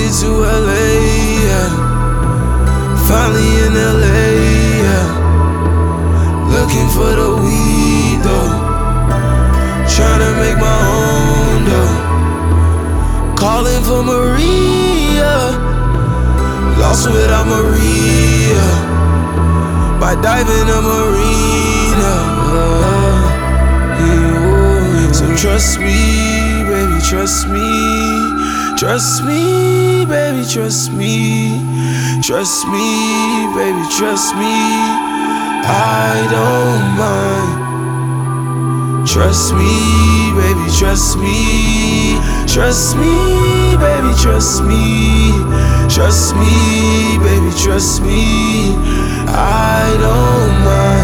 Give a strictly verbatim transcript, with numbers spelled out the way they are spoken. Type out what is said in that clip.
it to L A, yeah. Finally in L A, yeah. Looking for the weed, though. Tryna make my own, though. Calling for Maria. Lost without Maria. By diving a marina. So trust me, baby, trust me. Trust me, baby, trust me. Trust me, baby, trust me. I don't mind. Trust me, baby, trust me. Trust me, baby, trust me. Trust me, baby, trust me. I don't mind.